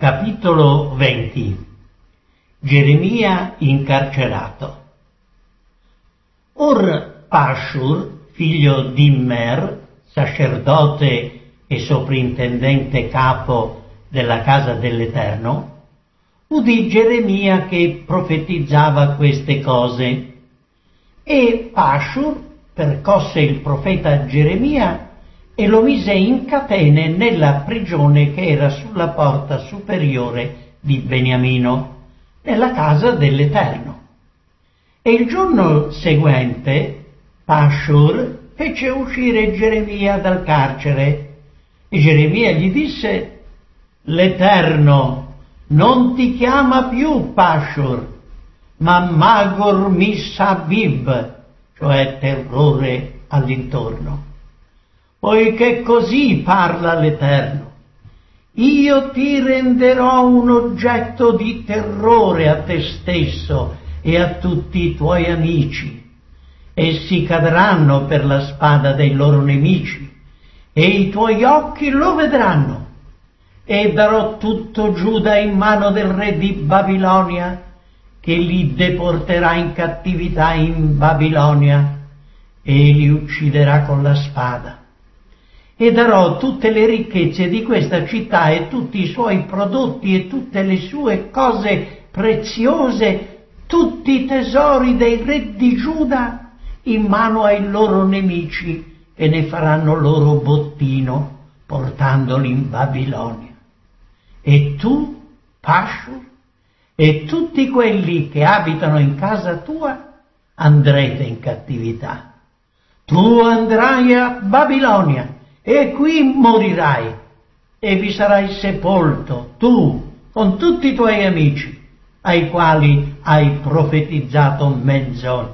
Capitolo 20. Geremia incarcerato. Or Pashur, figlio di Immer, sacerdote e soprintendente capo della casa dell'Eterno, udì Geremia che profetizzava queste cose. E Pashur percosse il profeta Geremia e lo mise in catene nella prigione che era sulla porta superiore di Beniamino, nella casa dell'Eterno. E il giorno seguente Pashur fece uscire Geremia dal carcere, e Geremia gli disse: l'Eterno non ti chiama più Pashur, ma Magor Missabib, cioè terrore all'intorno. Poiché così parla l'Eterno: io ti renderò un oggetto di terrore a te stesso e a tutti i tuoi amici. Essi cadranno per la spada dei loro nemici, e i tuoi occhi lo vedranno. E darò tutto Giuda in mano del re di Babilonia, che li deporterà in cattività in Babilonia e li ucciderà con la spada. E darò tutte le ricchezze di questa città e tutti i suoi prodotti e tutte le sue cose preziose, tutti i tesori dei re di Giuda, in mano ai loro nemici, e ne faranno loro bottino, portandoli in Babilonia. E tu, Pashur, e tutti quelli che abitano in casa tua, andrete in cattività. Tu andrai a Babilonia, e qui morirai, e vi sarai sepolto, tu, con tutti i tuoi amici, ai quali hai profetizzato menzogne.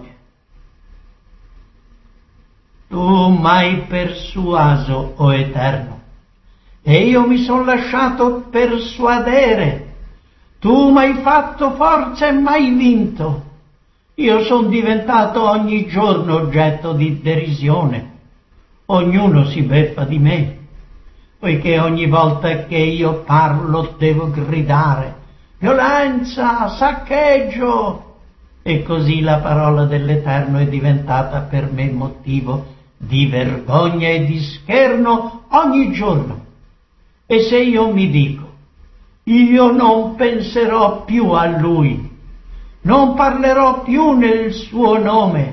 Tu m'hai persuaso, o Eterno, e io mi son lasciato persuadere. Tu m'hai fatto forza e m'hai vinto. Io son diventato ogni giorno oggetto di derisione. Ognuno si beffa di me, poiché ogni volta che io parlo devo gridare: violenza, saccheggio. E così la parola dell'Eterno è diventata per me motivo di vergogna e di scherno ogni giorno. E se io mi dico: io non penserò più a Lui, non parlerò più nel suo nome,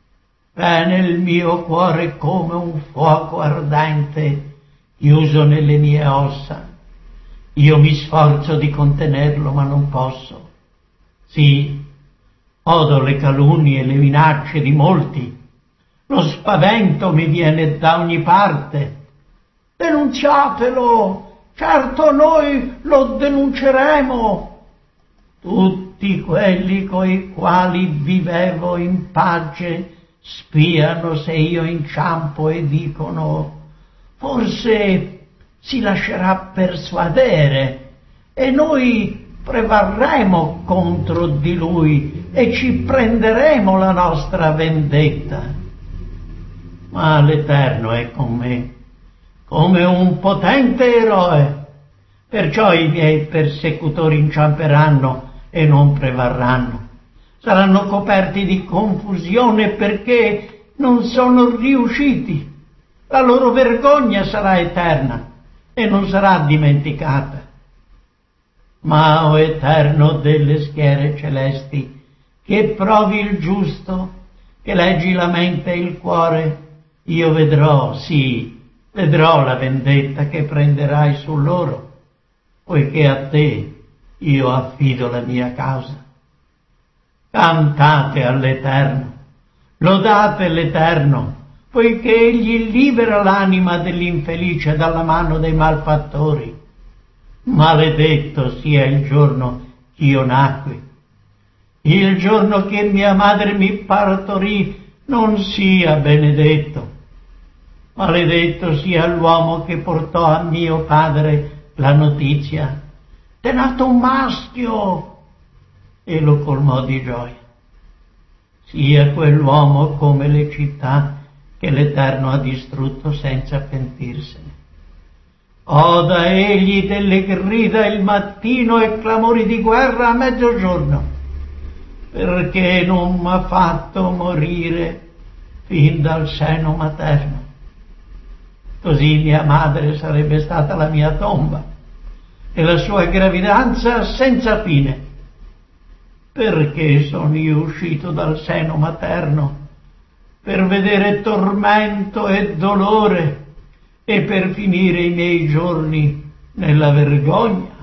nel mio cuore come un fuoco ardente chiuso nelle mie ossa. Io mi sforzo di contenerlo, ma non posso. Sì, odo le calunnie e le minacce di molti. Lo spavento mi viene da ogni parte. Denunziatelo! Certo noi lo denunceremo. Tutti quelli coi quali vivevo in pace spiano se io inciampo e dicono: forse si lascerà persuadere e noi prevarremo contro di lui e ci prenderemo la nostra vendetta. Ma l'Eterno è con me come un potente eroe, perciò i miei persecutori inciamperanno e non prevarranno. Saranno coperti di confusione perché non sono riusciti. La loro vergogna sarà eterna e non sarà dimenticata. Ma, o Eterno delle schiere celesti, che provi il giusto, che leggi la mente e il cuore, io vedrò, sì, vedrò la vendetta che prenderai su loro, poiché a te io affido la mia causa. Cantate all'Eterno, lodate l'Eterno, poiché egli libera l'anima dell'infelice dalla mano dei malfattori. Maledetto sia il giorno che io nacqui, il giorno che mia madre mi partorì non sia benedetto. Maledetto sia l'uomo che portò a mio padre la notizia: t'è nato un maschio, e lo colmò di gioia. Sia quell'uomo come le città che l'Eterno ha distrutto senza pentirsene. oda egli delle grida il mattino e clamori di guerra a mezzogiorno, perché non m'ha fatto morire fin dal seno materno. Così mia madre sarebbe stata la mia tomba e la sua gravidanza senza fine, perché sono io uscito dal seno materno per vedere tormento e dolore e per finire i miei giorni nella vergogna.